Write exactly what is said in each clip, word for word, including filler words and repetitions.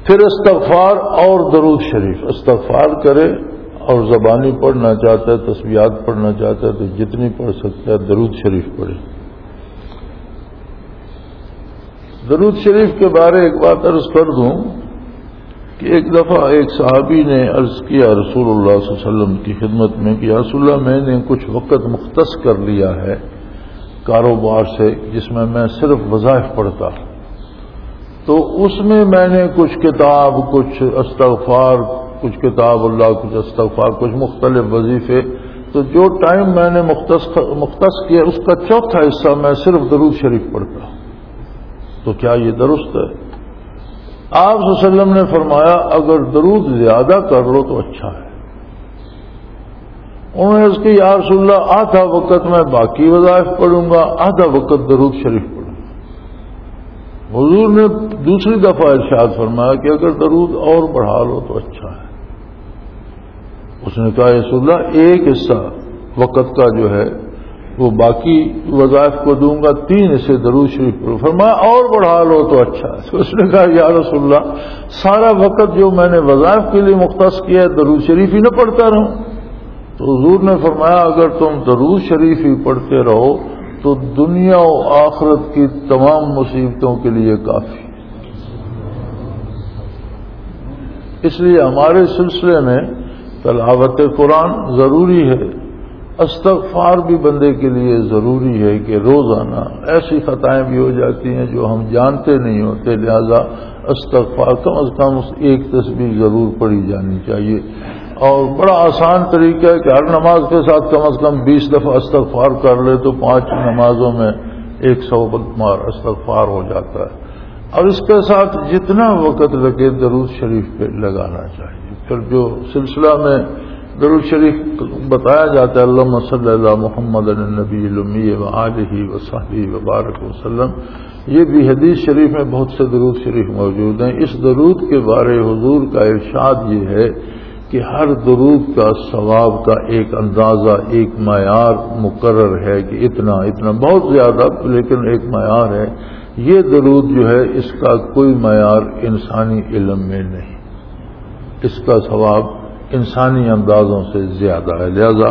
پھر استغفار اور درود شریف. استغفار کرے اور زبانی پڑھنا چاہتا ہے، تسبیحات پڑھنا چاہتا ہے تو جتنی پڑھ سکتا ہے درود شریف پڑھے. درود شریف کے بارے ایک بات عرض کر دوں کہ ایک دفعہ ایک صحابی نے عرض کیا رسول اللہ صلی اللہ علیہ وسلم کی خدمت میں کہ یا رسول اللہ میں نے کچھ وقت مختص کر لیا ہے کاروبار سے جس میں میں صرف وظائف پڑھتا، تو اس میں میں نے کچھ کتاب، کچھ استغفار، کچھ کتاب اللہ، کچھ استغفار، کچھ مختلف وظیفے، تو جو ٹائم میں نے مختص مختص کیا اس کا چوتھا حصہ میں صرف درود شریف پڑھتا، تو کیا یہ درست ہے؟ آپ صلی اللہ علیہ وسلم نے فرمایا اگر درود زیادہ کر لو تو اچھا ہے. انہوں نے اس کی یا رسول اللہ آدھا وقت میں باقی وظائف پڑھوں گا، آدھا وقت درود شریف پڑھوں گا. حضور نے دوسری دفعہ ارشاد فرمایا کہ اگر درود اور بڑھا لو تو اچھا ہے. اس نے کہا یا رسول اللہ ایک حصہ وقت کا جو ہے وہ باقی وظائف کو دوں گا، تین حصے درود شریف پڑھوں. فرمایا اور بڑھا لو تو اچھا ہے. تو اس نے کہا یا رسول اللہ سارا وقت جو میں نے وظائف کے لیے مختص کیا ہے درود شریف ہی نہ پڑھتا رہوں. تو حضور نے فرمایا اگر تم درود شریف ہی پڑھتے رہو تو دنیا و آخرت کی تمام مصیبتوں کے لیے کافی. اس لیے ہمارے سلسلے میں تلاوت قرآن ضروری ہے، استغفار بھی بندے کے لیے ضروری ہے کہ روزانہ ایسی خطائیں بھی ہو جاتی ہیں جو ہم جانتے نہیں ہوتے، لہذا استغفار کم از کم ایک تسبیح ضرور پڑھی جانی چاہیے. اور بڑا آسان طریقہ ہے کہ ہر نماز کے ساتھ کم از کم بیس دفعہ استغفار کر لے تو پانچ نمازوں میں ایک سو بار استغفار ہو جاتا ہے. اور اس کے ساتھ جتنا وقت لگے درود شریف پہ لگانا چاہیے. پھر جو سلسلہ میں درود شریف بتایا جاتا ہے اللہم صلی اللہ محمد النبی الامی وآلہ وصحبہ وبارک وسلم، یہ بھی حدیث شریف میں بہت سے درود شریف موجود ہیں. اس درود کے بارے حضور کا ارشاد یہ ہے کہ ہر درود کا ثواب کا ایک اندازہ، ایک معیار مقرر ہے کہ اتنا اتنا بہت زیادہ، لیکن ایک معیار ہے. یہ درود جو ہے اس کا کوئی معیار انسانی علم میں نہیں، اس کا ثواب انسانی اندازوں سے زیادہ ہے. لہذا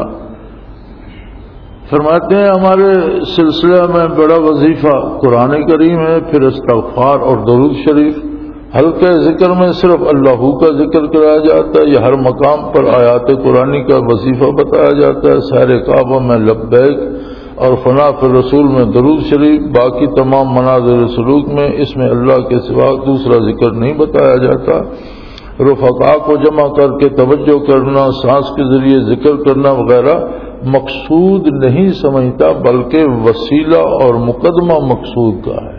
فرماتے ہیں ہمارے سلسلہ میں بڑا وظیفہ قرآن کریم ہے، پھر استغفار اور درود شریف. ہلکے ذکر میں صرف اللہ کا ذکر کرایا جاتا ہے، یہ ہر مقام پر آیات قرآنی کا وظیفہ بتایا جاتا ہے. سیر کعبہ میں لبیک اور فنا فی رسول میں درود شریف. باقی تمام مناظر سلوک میں اس میں اللہ کے سوا دوسرا ذکر نہیں بتایا جاتا. رفقا کو جمع کر کے توجہ کرنا، سانس کے ذریعے ذکر کرنا وغیرہ مقصود نہیں سمجھتا، بلکہ وسیلہ اور مقدمہ مقصود کا ہے.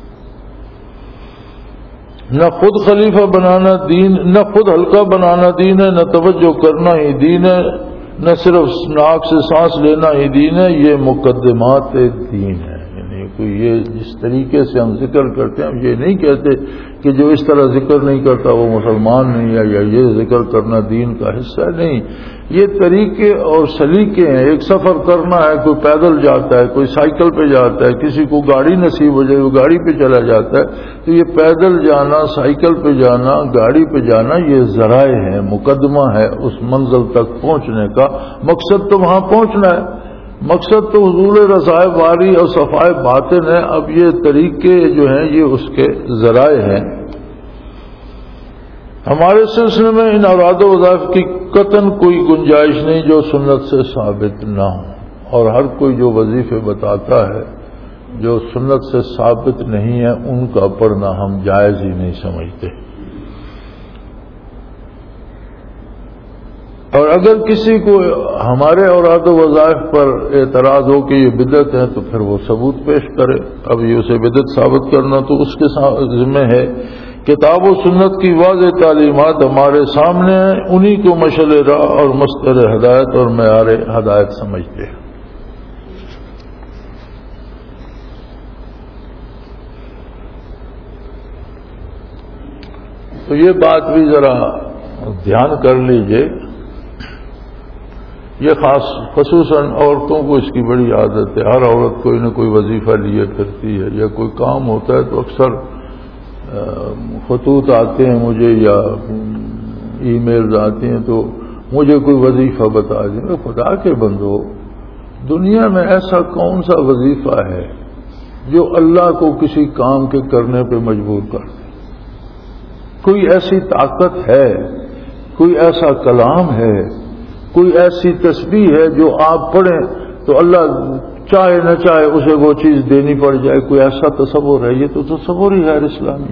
نہ خود خلیفہ بنانا دین، نہ خود ہلکا بنانا دین ہے، نہ توجہ کرنا ہی دین ہے، نہ صرف ناک سے سانس لینا ہی دین ہے. یہ مقدمات دین ہے. یعنی کوئی یہ جس طریقے سے ہم ذکر کرتے ہیں ہم یہ نہیں کہتے کہ جو اس طرح ذکر نہیں کرتا وہ مسلمان نہیں ہے یا یہ ذکر کرنا دین کا حصہ نہیں. یہ طریقے اور سلیقے ہیں. ایک سفر کرنا ہے، کوئی پیدل جاتا ہے، کوئی سائیکل پہ جاتا ہے، کسی کو گاڑی نصیب ہو جائے وہ گاڑی پہ چلا جاتا ہے. تو یہ پیدل جانا، سائیکل پہ جانا، گاڑی پہ جانا یہ ذرائع ہیں، مقدمہ ہے اس منزل تک پہنچنے کا. مقصد تو وہاں پہنچنا ہے، مقصد تو حضور رضائے باری اور صفائے باطن ہے. اب یہ طریقے جو ہیں یہ اس کے ذرائع ہیں. ہمارے سلسلے میں ان اوراد و وظائف کی قطعاً کوئی گنجائش نہیں جو سنت سے ثابت نہ ہو، اور ہر کوئی جو وظیفے بتاتا ہے جو سنت سے ثابت نہیں ہے ان کا پڑھنا ہم جائز ہی نہیں سمجھتے. اور اگر کسی کو ہمارے اوراد و وظائف پر اعتراض ہو کہ یہ بدعت ہے تو پھر وہ ثبوت پیش کرے. اب یہ اسے بدعت ثابت کرنا تو اس کے ذمہ ہے. کتاب و سنت کی واضح تعلیمات ہمارے سامنے ہیں، انہی کو مشعل راہ اور مستر ہدایت اور معیار ہدایت سمجھتے ہیں. تو یہ بات بھی ذرا دھیان کر لیجئے. یہ خاص خصوصاً عورتوں کو اس کی بڑی عادت ہے. ہر عورت کوئی نہ کوئی وظیفہ لیے پھرتی ہے یا کوئی کام ہوتا ہے تو اکثر خطوط آتے ہیں مجھے یا ای میلز آتے ہیں تو مجھے کوئی وظیفہ بتا دیں. خدا کے بندو، دنیا میں ایسا کون سا وظیفہ ہے جو اللہ کو کسی کام کے کرنے پہ مجبور کر دے؟ کوئی ایسی طاقت ہے، کوئی ایسا کلام ہے، کوئی ایسی تسبیح ہے جو آپ پڑھیں تو اللہ چاہے نہ چاہے اسے وہ چیز دینی پڑ جائے؟ کوئی ایسا تصور ہے؟ یہ تو تصور ہی غیر اسلامی.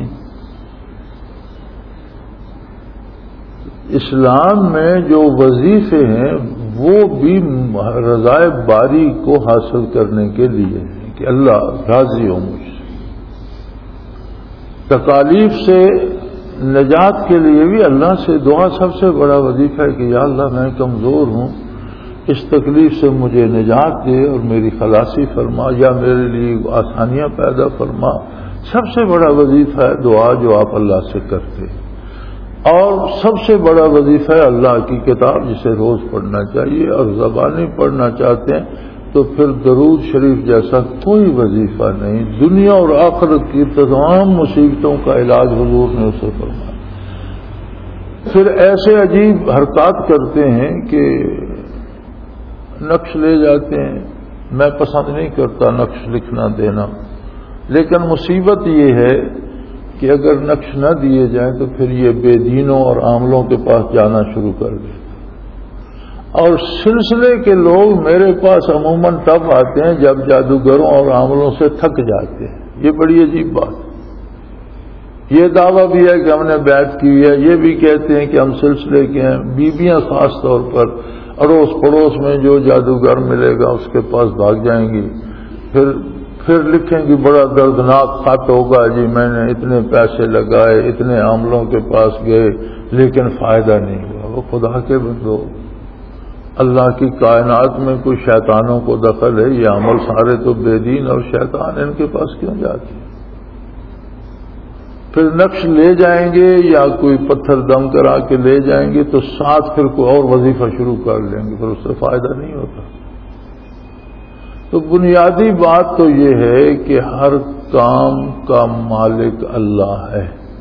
اسلام میں جو وظیفے ہیں وہ بھی رضائے باری کو حاصل کرنے کے لیے ہیں کہ اللہ راضی ہو مجھ سے. تکالیف سے نجات کے لیے بھی اللہ سے دعا سب سے بڑا وظیفہ ہے کہ یا اللہ میں کمزور ہوں، اس تکلیف سے مجھے نجات دے اور میری خلاصی فرما یا میرے لیے آسانیاں پیدا فرما. سب سے بڑا وظیفہ ہے دعا جو آپ اللہ سے کرتے ہیں. اور سب سے بڑا وظیفہ ہے اللہ کی کتاب جسے روز پڑھنا چاہیے. اور زبانی پڑھنا چاہتے ہیں تو پھر درود شریف جیسا کوئی وظیفہ نہیں. دنیا اور آخرت کی تمام مصیبتوں کا علاج حضور نے اسے فرمایا. پھر ایسے عجیب حرکات کرتے ہیں کہ نقش لے جاتے ہیں. میں پسند نہیں کرتا نقش لکھنا دینا، لیکن مصیبت یہ ہے کہ اگر نقش نہ دیے جائیں تو پھر یہ بے دینوں اور عاملوں کے پاس جانا شروع کر دیں. اور سلسلے کے لوگ میرے پاس عموماً تب آتے ہیں جب جادوگروں اور عاملوں سے تھک جاتے ہیں. یہ بڑی عجیب بات ہے. یہ دعویٰ بھی ہے کہ ہم نے بیعت کی ہے، یہ بھی کہتے ہیں کہ ہم سلسلے کے ہیں. بیویاں خاص طور پر اڑوس پڑوس میں جو جادوگر ملے گا اس کے پاس بھاگ جائیں گی. پھر پھر لکھیں گی بڑا دردناک خط ہوگا، جی میں نے اتنے پیسے لگائے، اتنے عاملوں کے پاس گئے لیکن فائدہ نہیں ہوا. وہ خدا کے بندو، اللہ کی کائنات میں کوئی شیطانوں کو دخل ہے؟ یہ عمل سارے تو بے دین اور شیطان، ان کے پاس کیوں جاتے ہیں؟ پھر نقش لے جائیں گے یا کوئی پتھر دم کرا کے لے جائیں گے تو ساتھ پھر کوئی اور وظیفہ شروع کر لیں گے، پھر اس سے فائدہ نہیں ہوتا. تو بنیادی بات تو یہ ہے کہ ہر کام کا مالک اللہ ہے.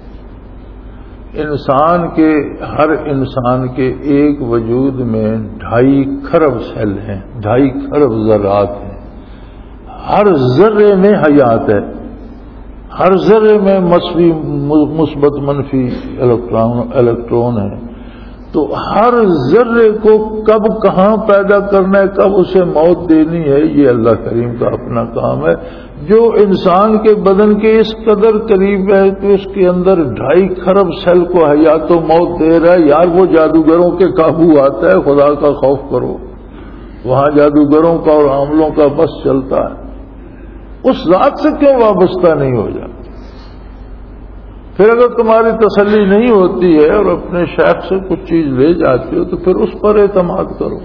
انسان کے ہر انسان کے ایک وجود میں ڈھائی خرب سیل ہیں، ڈھائی خرب ذرات ہیں. ہر ذرے میں حیات ہے، ہر ذرے میں مثبت منفی الیکٹرون ہے. تو ہر ذرے کو کب کہاں پیدا کرنا ہے، کب اسے موت دینی ہے، یہ اللہ کریم کا اپنا کام ہے. جو انسان کے بدن کے اس قدر قریب ہے تو اس کے اندر ڈھائی خرب سیل کو حیات و موت دے رہا ہے. یار وہ جادوگروں کے قابو آتا ہے، خدا کا خوف کرو. وہاں جادوگروں کا اور عاملوں کا بس چلتا ہے. اس ذات سے کیوں وابستہ نہیں ہو جاتا؟ پھر اگر تمہاری تسلی نہیں ہوتی ہے اور اپنے شیخ سے کچھ چیز لے جاتے ہو تو پھر اس پر اعتماد کرو.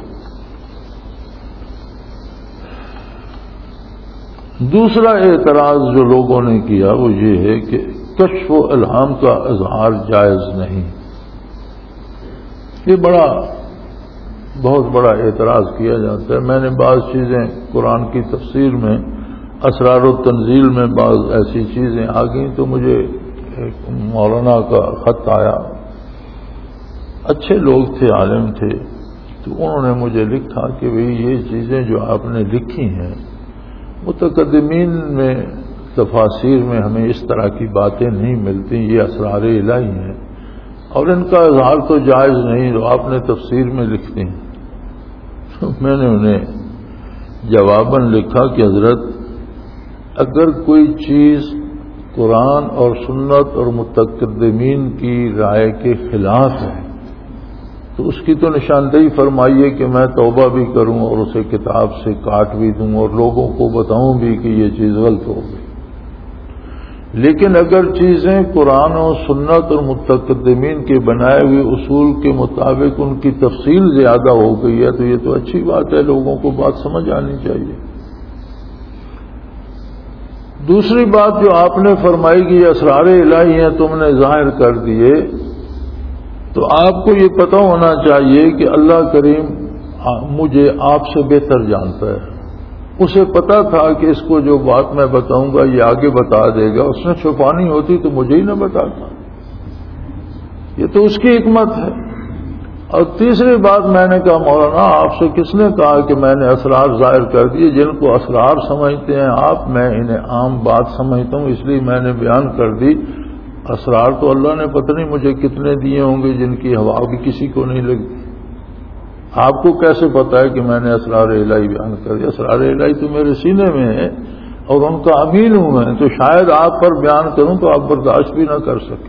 دوسرا اعتراض جو لوگوں نے کیا وہ یہ ہے کہ کشف و الہام کا اظہار جائز نہیں. یہ بڑا بہت بڑا اعتراض کیا جاتا ہے. میں نے بعض چیزیں قرآن کی تفسیر میں اسرار و تنزیل میں بعض ایسی چیزیں آ گئیں تو مجھے ایک مولانا کا خط آیا. اچھے لوگ تھے، عالم تھے، تو انہوں نے مجھے لکھا کہ بھئی یہ چیزیں جو آپ نے لکھی ہیں متقدمین میں تفاسیر میں ہمیں اس طرح کی باتیں نہیں ملتی، یہ اسرار الہی ہیں اور ان کا اظہار تو جائز نہیں، جو آپ نے تفسیر میں لکھتے ہیں. تو میں نے انہیں جواباً لکھا کہ حضرت اگر کوئی چیز قرآن اور سنت اور متقدمین کی رائے کے خلاف ہے تو اس کی تو نشاندہی فرمائیے کہ میں توبہ بھی کروں اور اسے کتاب سے کاٹ بھی دوں اور لوگوں کو بتاؤں بھی کہ یہ چیز غلط ہو گئی. لیکن اگر چیزیں قرآن و سنت اور متقدمین کے بنائے ہوئے اصول کے مطابق ان کی تفصیل زیادہ ہو گئی ہے تو یہ تو اچھی بات ہے، لوگوں کو بات سمجھ آنی چاہیے. دوسری بات جو آپ نے فرمائی کہ یہ اسرار الہی ہیں تم نے ظاہر کر دیے، تو آپ کو یہ پتہ ہونا چاہیے کہ اللہ کریم مجھے آپ سے بہتر جانتا ہے. اسے پتا تھا کہ اس کو جو بات میں بتاؤں گا یہ آگے بتا دے گا، اس نے چھپانی ہوتی تو مجھے ہی نہ بتاتا. یہ تو اس کی حکمت ہے. اور تیسری بات میں نے کہا مولانا آپ سے کس نے کہا کہ میں نے اسرار ظاہر کر دیے؟ جن کو اسرار سمجھتے ہیں آپ، میں انہیں عام بات سمجھتا ہوں اس لیے میں نے بیان کر دی. اسرار تو اللہ نے پتہ نہیں مجھے کتنے دیے ہوں گے جن کی ہوا بھی کسی کو نہیں لگتی. آپ کو کیسے پتا ہے کہ میں نے اسرار الہی بیان کر دیا؟ اسرار الہی تو میرے سینے میں ہے اور ان کا امین ہوں میں، تو شاید آپ پر بیان کروں تو آپ برداشت بھی نہ کر سکیں.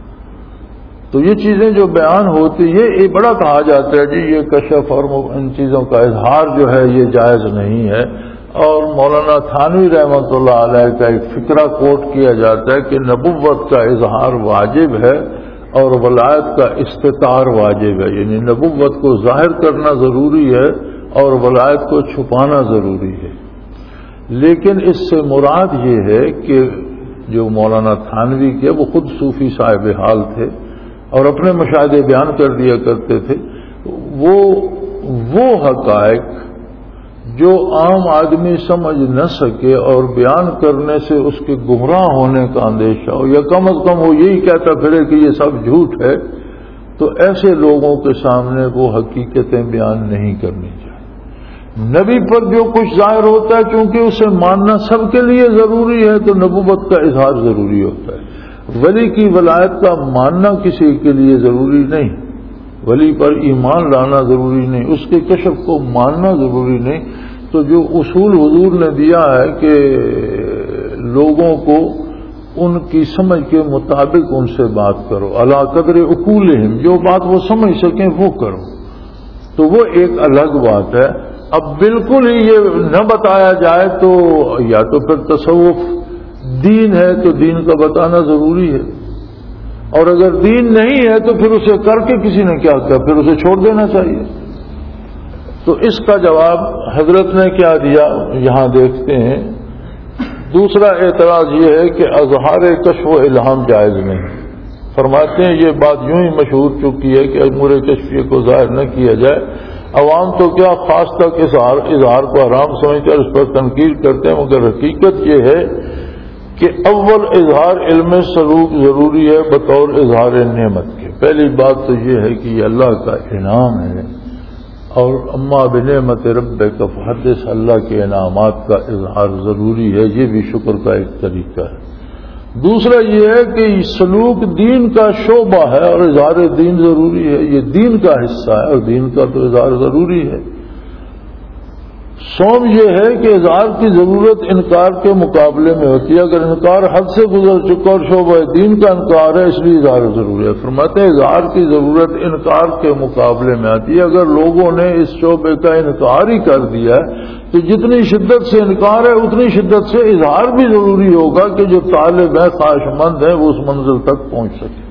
تو یہ چیزیں جو بیان ہوتی یہ بڑا کہا جاتا ہے جی یہ کشف اور ان چیزوں کا اظہار جو ہے یہ جائز نہیں ہے. اور مولانا تھانوی رحمۃ اللہ علیہ کا ایک فقرہ کوٹ کیا جاتا ہے کہ نبوت کا اظہار واجب ہے اور ولایت کا استتار واجب ہے. یعنی نبوت کو ظاہر کرنا ضروری ہے اور ولایت کو چھپانا ضروری ہے. لیکن اس سے مراد یہ ہے کہ جو مولانا تھانوی کے وہ خود صوفی صاحب حال تھے اور اپنے مشاہدے بیان کر دیا کرتے تھے، وہ وہ حقائق جو عام آدمی سمجھ نہ سکے اور بیان کرنے سے اس کے گمراہ ہونے کا اندیشہ ہو، یا کم از کم وہ یہی کہتا پھرے کہ یہ سب جھوٹ ہے، تو ایسے لوگوں کے سامنے وہ حقیقتیں بیان نہیں کرنی چاہیے. نبی پر جو کچھ ظاہر ہوتا ہے چونکہ اسے ماننا سب کے لیے ضروری ہے تو نبوت کا اظہار ضروری ہوتا ہے. ولی کی ولایت کا ماننا کسی کے لیے ضروری نہیں، ولی پر ایمان لانا ضروری نہیں، اس کے کشف کو ماننا ضروری نہیں. تو جو اصول حضور نے دیا ہے کہ لوگوں کو ان کی سمجھ کے مطابق ان سے بات کرو، علی قدر عقولہم، جو بات وہ سمجھ سکیں وہ کرو، تو وہ ایک الگ بات ہے. اب بالکل ہی یہ نہ بتایا جائے تو یا تو پھر تصوف دین ہے تو دین کا بتانا ضروری ہے، اور اگر دین نہیں ہے تو پھر اسے کر کے کسی نے کیا کیا، پھر اسے چھوڑ دینا چاہیے. تو اس کا جواب حضرت نے کیا دیا یہاں دیکھتے ہیں. دوسرا اعتراض یہ ہے کہ اظہار کشف و الہام جائز نہیں. فرماتے ہیں یہ بات یوں ہی مشہور چکی ہے کہ امور کشفیہ کو ظاہر نہ کیا جائے. عوام تو کیا خاص تک اظہار اظہار کو حرام سمجھ کر اس پر تنقید کرتے ہیں، مگر حقیقت یہ ہے کہ اول اظہار علم سلوک ضروری ہے بطور اظہار نعمت کے. پہلی بات تو یہ ہے کہ یہ اللہ کا انعام ہے، اور اما بنعمت ربک فحدث، اللہ کے انعامات کا اظہار ضروری ہے، یہ بھی شکر کا ایک طریقہ ہے. دوسرا یہ ہے کہ سلوک دین کا شعبہ ہے اور اظہار دین ضروری ہے، یہ دین کا حصہ ہے اور دین کا تو اظہار ضروری ہے. سوم یہ ہے کہ اظہار کی ضرورت انکار کے مقابلے میں ہوتی ہے. اگر انکار حد سے گزر چکا اور شعبہ دین کا انکار ہے اس لیے اظہار ضروری ہے. فرماتے ہیں اظہار کی ضرورت انکار کے مقابلے میں آتی ہے. اگر لوگوں نے اس شعبے کا انکار ہی کر دیا ہے تو جتنی شدت سے انکار ہے اتنی شدت سے اظہار بھی ضروری ہوگا کہ جو طالب ہے خواہش مند ہے وہ اس منزل تک پہنچ سکے.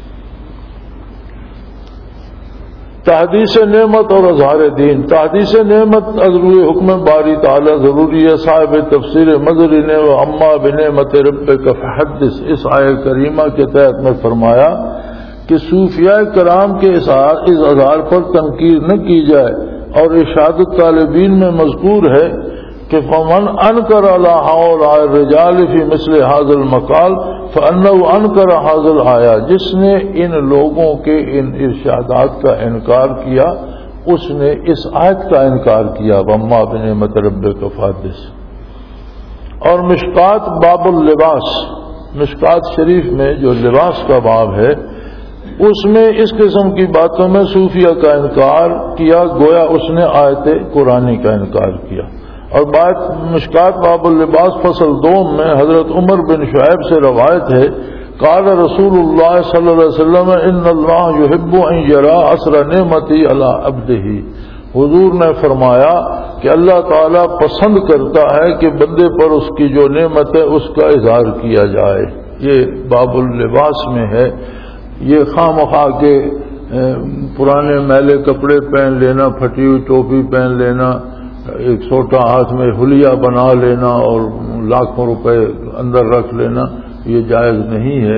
تحدیث نعمت اور اظہار دین. تحدیث نعمت از روئے حکم باری تعالی ضروری ہے. صاحب تفسیر مظہری نے وہ اما بنعمت ربک فحدث اس آیہ کریمہ کے تحت میں فرمایا کہ صوفیاء کرام کے اس اظہار پر تنقید نہ کی جائے، اور ارشاد الطالبین میں مذکور ہے کہ فمن انکر علی ہؤلاء الرجال فی مثل ھذا المقال فانہ انکر ھذا الآیہ، جس نے ان لوگوں کے ان ارشادات کا انکار کیا اس نے اس آیت کا انکار کیا. وما بنعمت ربک فحدث. اور مشکات باب اللباس، مشکات شریف میں جو لباس کا باب ہے اس میں اس قسم کی باتوں میں صوفیہ کا انکار کیا گویا اس نے آیت قرآنی کا انکار کیا. اور بات مشکات باب اللباس فصل دوم میں حضرت عمر بن شعیب سے روایت ہے قال رسول اللہ صلی اللہ علیہ وسلم ان اللہ یحب ان یرا اثر نعمتی علی عبدہ. حضور نے فرمایا کہ اللہ تعالیٰ پسند کرتا ہے کہ بندے پر اس کی جو نعمت ہے اس کا اظہار کیا جائے. یہ باب اللباس میں ہے. یہ خواہ مخواہ کے پرانے میلے کپڑے پہن لینا، پھٹی ہوئی ٹوپی پہن لینا، ایک چھوٹا ہاتھ میں حلیہ بنا لینا اور لاکھوں روپے اندر رکھ لینا، یہ جائز نہیں ہے.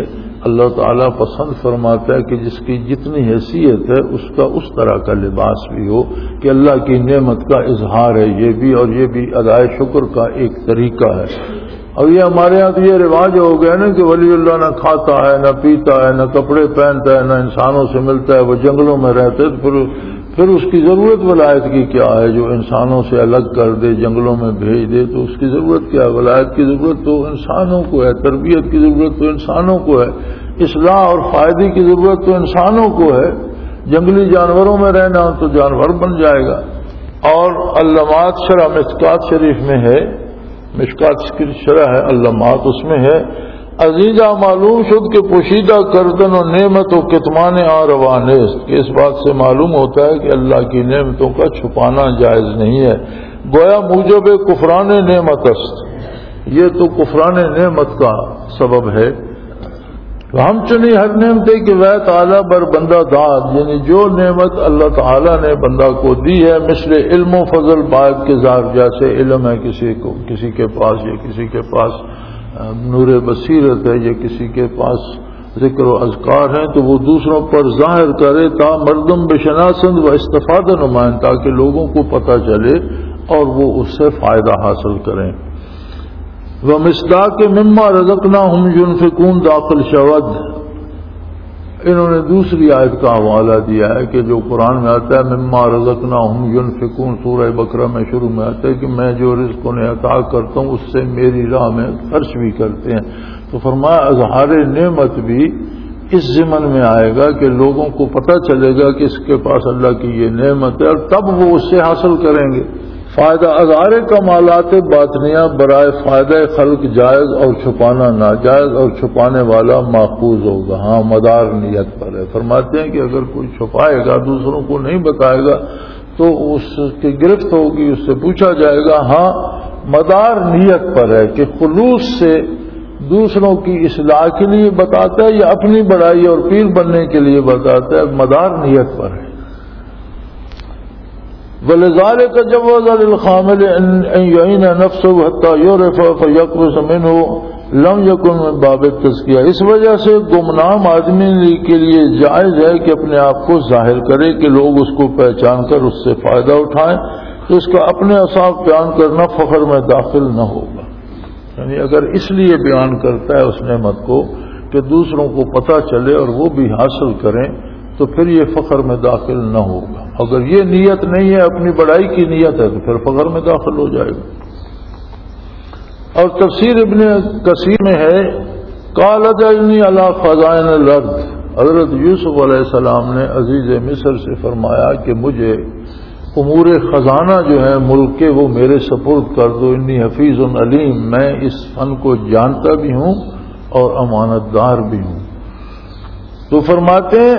اللہ تعالیٰ پسند فرماتا ہے کہ جس کی جتنی حیثیت ہے اس کا اس طرح کا لباس بھی ہو کہ اللہ کی نعمت کا اظہار ہے یہ بھی، اور یہ بھی ادائے شکر کا ایک طریقہ ہے۔ اور یہ ہمارے یہاں تو یہ رواج ہو گیا نا کہ ولی اللہ نہ کھاتا ہے نہ پیتا ہے نہ کپڑے پہنتا ہے نہ انسانوں سے ملتا ہے، وہ جنگلوں میں رہتے تو پھر پھر اس کی ضرورت ولایت کی کیا ہے؟ جو انسانوں سے الگ کر دے، جنگلوں میں بھیج دے، تو اس کی ضرورت کیا ہے؟ ولایت کی ضرورت تو انسانوں کو ہے، تربیت کی ضرورت تو انسانوں کو ہے، اصلاح اور فائدے کی ضرورت تو انسانوں کو ہے۔ جنگلی جانوروں میں رہنا تو جانور بن جائے گا۔ اور علامات شرح مشکات شریف میں ہے، مشکات کی شرح ہے علامات، اس میں ہے عزیزہ معلوم شد کہ پوشیدہ کردن و نعمت و کتمان آ روانست، کہ اس بات سے معلوم ہوتا ہے کہ اللہ کی نعمتوں کا چھپانا جائز نہیں ہے۔ گویا موجب کفران نعمت است، یہ تو کفران نعمت کا سبب ہے۔ ہم چنی ہر نعمتیں کہ وہ تعالیٰ بر بندہ داد، یعنی جو نعمت اللہ تعالیٰ نے بندہ کو دی ہے، مثل علم و فضل باعث کے ذات، جیسے علم ہے کسی کو کسی کے پاس، یا کسی کے پاس نور بصیرت ہے، یا کسی کے پاس ذکر و اذکار ہیں، تو وہ دوسروں پر ظاہر کرے تا مردم بشناسند و استفادہ نمائن، تاکہ لوگوں کو پتہ چلے اور وہ اس سے فائدہ حاصل کریں۔ وَمِصْدَاقِ مِمَّا رَزَقْنَاهُمْ يُنْفِقُونَ داخل شود، انہوں نے دوسری آیت کا حوالہ دیا ہے کہ جو قرآن میں آتا ہے مما رزقناہم ينفقون، سورہ بقرہ میں شروع میں آتا ہے کہ میں جو رزق انہیں عطا کرتا ہوں اس سے میری راہ میں خرچ بھی کرتے ہیں۔ تو فرمایا اظہار نعمت بھی اس ضمن میں آئے گا کہ لوگوں کو پتہ چلے گا کہ اس کے پاس اللہ کی یہ نعمت ہے، اور تب وہ اس سے حاصل کریں گے فائدہ۔ اظہار کمالات باطنیہ برائے فائدہ خلق جائز، اور چھپانا ناجائز، اور چھپانے والا ماخوذ ہوگا، ہاں مدار نیت پر ہے۔ فرماتے ہیں کہ اگر کوئی چھپائے گا، دوسروں کو نہیں بتائے گا، تو اس کی گرفت ہوگی، اس سے پوچھا جائے گا۔ ہاں مدار نیت پر ہے کہ خلوص سے دوسروں کی اصلاح کے لیے بتاتا ہے یا اپنی بڑائی اور پیر بننے کے لیے بتاتا ہے، مدار نیت پر ہے۔ وَلِذَلِكَ جَوَّزَ لِلْخَامِلِ أَنْ يُعِينَ نَفْسَهُ حَتَّى يُعْرِفَ فَيَقْبِضَ مِنْهُ لَمْ يَكُنْ مِنْ بَابِ التَّزْكِيَةِ، اس وجہ سے گمنام آدمی کے لیے جائز ہے کہ اپنے آپ کو ظاہر کرے کہ لوگ اس کو پہچان کر اس سے فائدہ اٹھائیں، تو اس کا اپنے اوصاف بیان کرنا فخر میں داخل نہ ہوگا۔ یعنی اگر اس لیے بیان کرتا ہے اس نعمت کو کہ دوسروں کو پتہ چلے اور وہ بھی حاصل کریں، تو پھر یہ فخر میں داخل نہ ہوگا۔ اگر یہ نیت نہیں ہے، اپنی بڑائی کی نیت ہے، تو پھر فخر میں داخل ہو جائے گا۔ اور تفسیر ابن کثیر میں ہے قال اجعلنی علی خزائن الارض، حضرت یوسف علیہ السلام نے عزیز مصر سے فرمایا کہ مجھے امور خزانہ جو ہے ملک کے وہ میرے سپرد کر دو، انی حفیظ علیم، میں اس فن کو جانتا بھی ہوں اور امانت دار بھی ہوں۔ تو فرماتے ہیں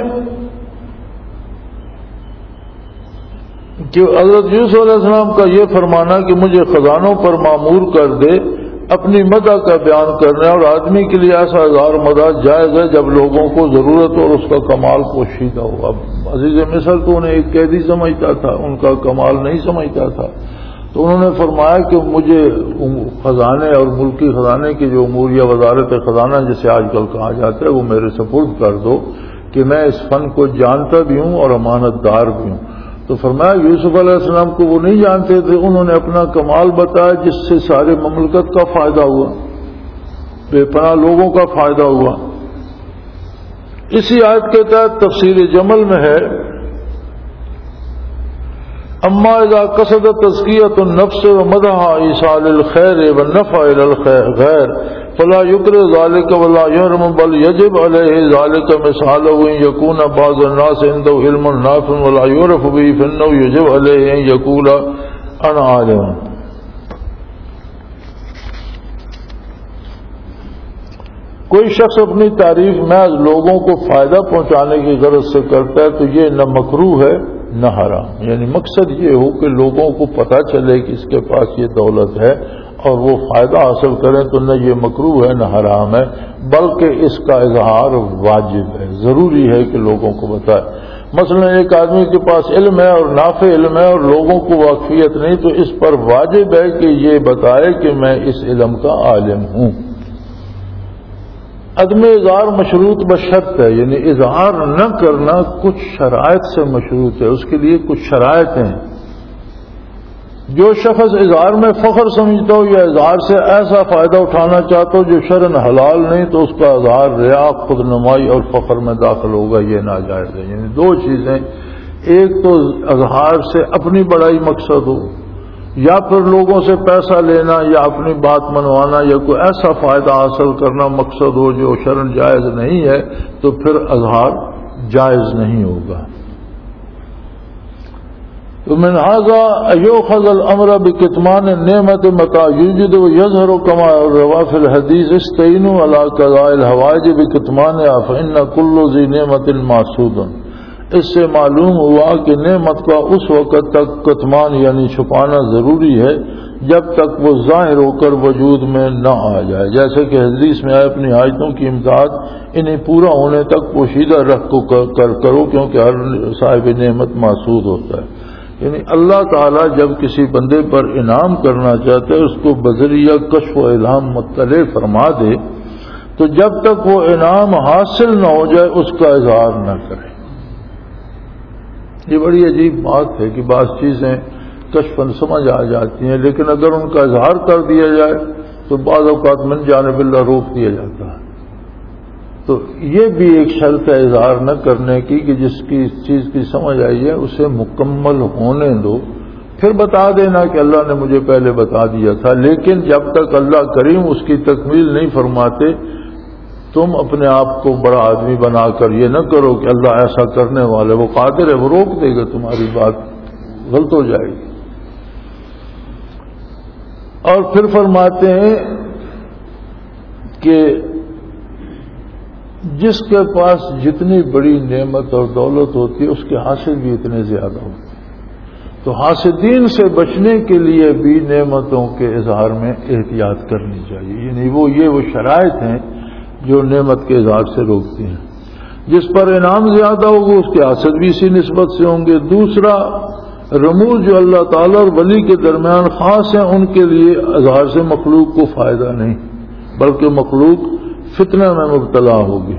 کہ حضرت یوسف علیہ السلام کا یہ فرمانا کہ مجھے خزانوں پر معمور کر دے، اپنی مدح کا بیان کرنا، اور آدمی کے لیے ایسا اظہار مدح جائز ہے جب لوگوں کو ضرورت اور اس کا کمال پوشیدہ ہو۔ اب عزیز مصر تو انہیں ایک قیدی سمجھتا تھا، ان کا کمال نہیں سمجھتا تھا، تو انہوں نے فرمایا کہ مجھے خزانے اور ملکی خزانے کی جو امور یا وزارت خزانہ جسے آج کل کہا جاتا ہے وہ میرے سپرد کر دو کہ میں اس فن کو جانتا بھی ہوں اور امانت دار بھی ہوں۔ تو فرمایا یوسف علیہ السلام کو وہ نہیں جانتے تھے، انہوں نے اپنا کمال بتایا جس سے سارے مملکت کا فائدہ ہوا، بے پناہ لوگوں کا فائدہ ہوا۔ اسی آیت کے تحت تفسیر جمل میں ہے اما اذا قصد تزکیۃ النفس ومدح ایصال الخیر والنفع الى الغیر فلا یکر ذلك ولا یحرم بل یجب علیہ ذلك مثالہ ان یکون بعض الناس عنده علم نافع ولا یعرف به فانه یجب علیہ ان یقول انا عالم۔ کوئی شخص اپنی تعریف محض لوگوں کو فائدہ پہنچانے کی غرض سے کرتا ہے تو یہ نہ مکروہ ہے نہ حرام، یعنی مقصد یہ ہو کہ لوگوں کو پتہ چلے کہ اس کے پاس یہ دولت ہے اور وہ فائدہ حاصل کریں، تو نہ یہ مکروہ ہے نہ حرام ہے، بلکہ اس کا اظہار واجب ہے، ضروری ہے کہ لوگوں کو بتائے۔ مثلا ایک آدمی کے پاس علم ہے اور نافع علم ہے اور لوگوں کو واقفیت نہیں، تو اس پر واجب ہے کہ یہ بتائے کہ میں اس علم کا عالم ہوں۔ عدم اظہار مشروط بشرط ہے، یعنی اظہار نہ کرنا کچھ شرائط سے مشروط ہے، اس کے لیے کچھ شرائط ہیں۔ جو شخص اظہار میں فخر سمجھتا ہو یا اظہار سے ایسا فائدہ اٹھانا چاہتا ہو جو شرعاً حلال نہیں، تو اس کا اظہار ریا، خود نمائی اور فخر میں داخل ہوگا، یہ ناجائز ہے۔ یعنی دو چیزیں، ایک تو اظہار سے اپنی بڑائی مقصد ہو، یا پھر لوگوں سے پیسہ لینا یا اپنی بات منوانا یا کوئی ایسا فائدہ حاصل کرنا مقصد ہو جو شرعاً جائز نہیں ہے، تو پھر اظہار جائز نہیں ہوگا۔ من هذا يؤخذ الامر بكتمان النعمة متى يوجد ويظهر كما روى في الحديث استعينوا على قضاء الحوائج بكتمانها فإن كل ذي نعمة معصود۔ اس سے معلوم ہوا کہ نعمت کا اس وقت تک کتمان یعنی چھپانا ضروری ہے جب تک وہ ظاہر ہو کر وجود میں نہ آ جائے، جیسے کہ حدیث میں آئے اپنی حاجتوں کی امداد انہیں پورا ہونے تک پوشیدہ رکھ کو کر کرو، کیونکہ ہر صاحب نعمت معصود ہوتا ہے۔ یعنی اللہ تعالیٰ جب کسی بندے پر انعام کرنا چاہتے ہے، اس کو بذریعہ کشف و الہام مطلع فرما دے، تو جب تک وہ انعام حاصل نہ ہو جائے اس کا اظہار نہ کرے۔ یہ بڑی عجیب بات ہے کہ بعض چیزیں کشفاً سمجھ آ جاتی ہیں، لیکن اگر ان کا اظہار کر دیا جائے تو بعض اوقات من جانب اللہ روک دیا جاتا ہے۔ تو یہ بھی ایک شرط ہے اظہار نہ کرنے کی کہ جس کی اس چیز کی سمجھ آئی ہے اسے مکمل ہونے دو، پھر بتا دینا کہ اللہ نے مجھے پہلے بتا دیا تھا، لیکن جب تک اللہ کریم اس کی تکمیل نہیں فرماتے تم اپنے آپ کو بڑا آدمی بنا کر یہ نہ کرو کہ اللہ ایسا کرنے والے، وہ قادر ہے، وہ روک دے گا، تمہاری بات غلط ہو جائے گی۔ اور پھر فرماتے ہیں کہ جس کے پاس جتنی بڑی نعمت اور دولت ہوتی ہے اس کے حاصل بھی اتنے زیادہ ہوتے ہیں، تو حاسدین سے بچنے کے لیے بھی نعمتوں کے اظہار میں احتیاط کرنی چاہیے۔ یعنی وہ یہ وہ شرائط ہیں جو نعمت کے اظہار سے روکتی ہیں۔ جس پر انعام زیادہ ہوگا اس کے حاسد بھی اسی نسبت سے ہوں گے۔ دوسرا رموز جو اللہ تعالیٰ اور ولی کے درمیان خاص ہیں، ان کے لیے اظہار سے مخلوق کو فائدہ نہیں، بلکہ مخلوق فتنہ میں مبتلا ہوگی،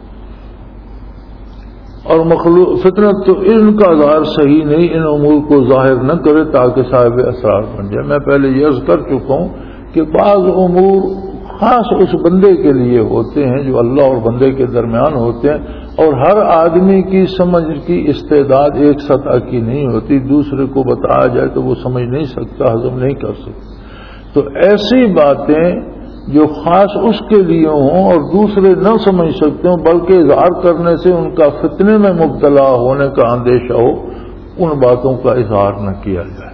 اور مخلوق فتنہ تو ان کا اظہار صحیح نہیں، ان امور کو ظاہر نہ کرے تاکہ صاحب اسرار بن جائے۔ میں پہلے یہ عرض کر چکا ہوں کہ بعض امور خاص اس بندے کے لیے ہوتے ہیں جو اللہ اور بندے کے درمیان ہوتے ہیں، اور ہر آدمی کی سمجھ کی استعداد ایک سطح کی نہیں ہوتی، دوسرے کو بتایا جائے تو وہ سمجھ نہیں سکتا، ہضم نہیں کر سکتا۔ تو ایسی باتیں جو خاص اس کے لیے ہوں اور دوسرے نہ سمجھ سکتے ہوں، بلکہ اظہار کرنے سے ان کا فتنے میں مبتلا ہونے کا اندیشہ ہو، ان باتوں کا اظہار نہ کیا جائے۔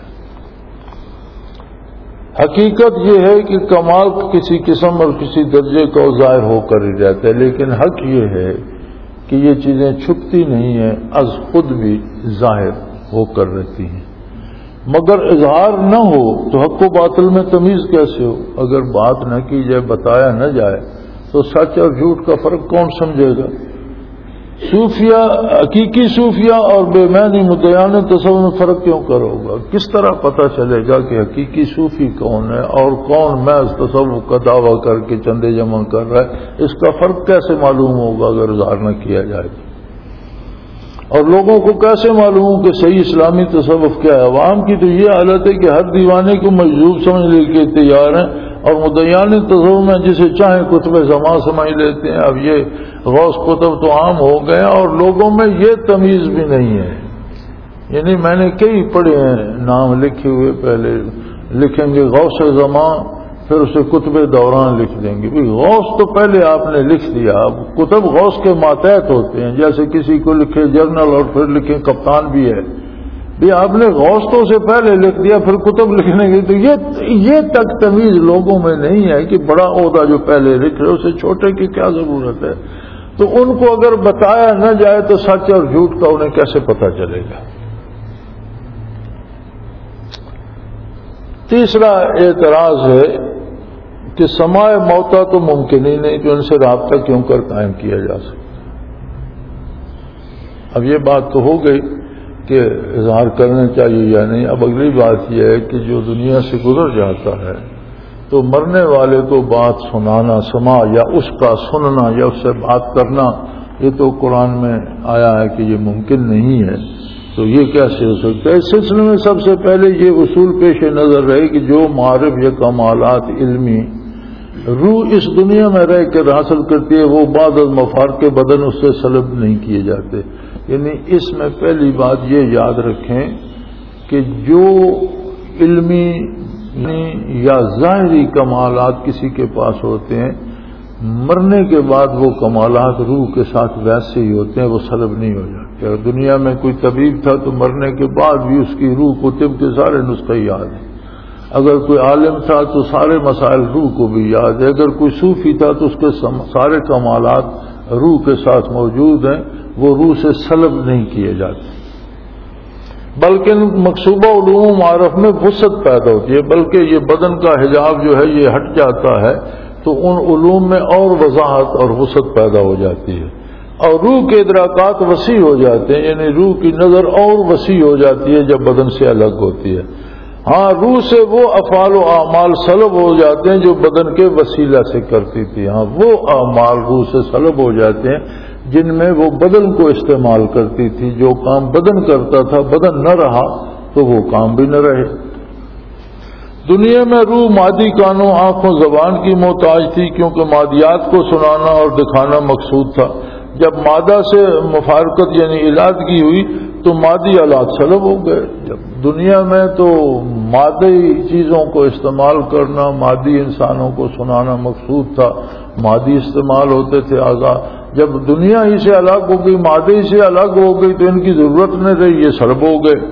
حقیقت یہ ہے کہ کمال کسی قسم اور کسی درجے کا ظاہر ہو کر ہی رہتا ہے، لیکن حق یہ ہے کہ یہ چیزیں چھپتی نہیں ہیں، از خود بھی ظاہر ہو کر رہتی ہیں۔ مگر اظہار نہ ہو تو حق و باطل میں تمیز کیسے ہو؟ اگر بات نہ کی جائے، بتایا نہ جائے، تو سچ اور جھوٹ کا فرق کون سمجھے گا؟ صوفیہ، حقیقی صوفیہ اور بے معنی مدعیان تصوف میں فرق کیوں کرو گا؟ کس طرح پتہ چلے گا کہ حقیقی صوفی کون ہے اور کون محض تصوف کا دعویٰ کر کے چندے جمع کر رہا ہے؟ اس کا فرق کیسے معلوم ہوگا اگر اظہار نہ کیا جائے؟ اور لوگوں کو کیسے معلوم ہو کہ صحیح اسلامی تصوف کیا ہے؟ عوام کی تو یہ حالت ہے کہ ہر دیوانے کو مجذوب سمجھنے کے تیار ہیں، اور مدعیان تصوف میں جسے چاہیں کتب زمان سمجھ لیتے ہیں۔ اب یہ غوث کتب تو عام ہو گئے اور لوگوں میں یہ تمیز بھی نہیں ہے۔ یعنی میں نے کئی پڑھے ہیں نام لکھے ہوئے، پہلے لکھیں گے غوث زمان، پھر اسے کتب دوران لکھ دیں گے۔ بھی غوث تو پہلے آپ نے لکھ دیا، اب کتب غوث کے ماتحت ہوتے ہیں، جیسے کسی کو لکھے جرنل اور پھر لکھے کپتان بھی ہے۔ بھی آپ نے غوث تو سے پہلے لکھ دیا پھر کتب لکھنے کی، تو یہ یہ تک تمیز لوگوں میں نہیں ہے کہ بڑا عہدہ جو پہلے لکھ رہے اسے چھوٹے کی کیا ضرورت ہے۔ تو ان کو اگر بتایا نہ جائے تو سچ اور جھوٹ کا انہیں کیسے پتہ چلے گا؟ تیسرا اعتراض ہے کہ سماع موتا تو ممکن ہی نہیں، تو ان سے رابطہ کیوں کر قائم کیا جا سکتا؟ اب یہ بات تو ہو گئی کہ اظہار کرنا چاہیے یا نہیں۔ اب اگلی بات یہ ہے کہ جو دنیا سے گزر جاتا ہے تو مرنے والے کو بات سنانا، سما یا اس کا سننا یا اس سے بات کرنا، یہ تو قرآن میں آیا ہے کہ یہ ممکن نہیں ہے، تو یہ کیسے ہو سکتا ہے؟ اس سلسلے میں سب سے پہلے یہ اصول پیش نظر رہے کہ جو معارف یا کمالات علمی روح اس دنیا میں رہ کر حاصل کرتی ہے وہ بعد از مفارق بدن اس سے سلب نہیں کیے جاتے. یعنی اس میں پہلی بات یہ یاد رکھیں کہ جو علمی یا ظاہری کمالات کسی کے پاس ہوتے ہیں، مرنے کے بعد وہ کمالات روح کے ساتھ ویسے ہی ہوتے ہیں، وہ سلب نہیں ہو جاتے. اگر دنیا میں کوئی طبیب تھا تو مرنے کے بعد بھی اس کی روح کو طب کے سارے نسخے یاد ہیں. اگر کوئی عالم تھا تو سارے مسائل روح کو بھی یاد ہے. اگر کوئی صوفی تھا تو اس کے سارے کمالات روح کے ساتھ موجود ہیں، وہ روح سے سلب نہیں کیے جاتے. بلکہ مقصوبہ علوم معرف میں وسعت پیدا ہوتی ہے، بلکہ یہ بدن کا حجاب جو ہے یہ ہٹ جاتا ہے تو ان علوم میں اور وضاحت اور وسعت پیدا ہو جاتی ہے، اور روح کے ادراکات وسیع ہو جاتے ہیں. یعنی روح کی نظر اور وسیع ہو جاتی ہے جب بدن سے الگ ہوتی ہے. ہاں، روح سے وہ افعال و اعمال سلب ہو جاتے ہیں جو بدن کے وسیلہ سے کرتی تھی. ہاں، وہ اعمال روح سے سلب ہو جاتے ہیں جن میں وہ بدن کو استعمال کرتی تھی. جو کام بدن کرتا تھا بدن نہ رہا تو وہ کام بھی نہ رہے. دنیا میں روح مادی کانوں، آنکھوں، زبان کی محتاج تھی کیونکہ مادیات کو سنانا اور دکھانا مقصود تھا. جب مادہ سے مفارقت یعنی علادگی ہوئی تو مادی آلات سلب ہو گئے. جب دنیا میں تو مادی چیزوں کو استعمال کرنا، مادی انسانوں کو سنانا مقصود تھا، مادی استعمال ہوتے تھے اعضاء. جب دنیا ہی سے الگ ہو گئی، مادے سے الگ ہو گئی تو ان کی ضرورت نہیں رہی، یہ سلب ہو گئے.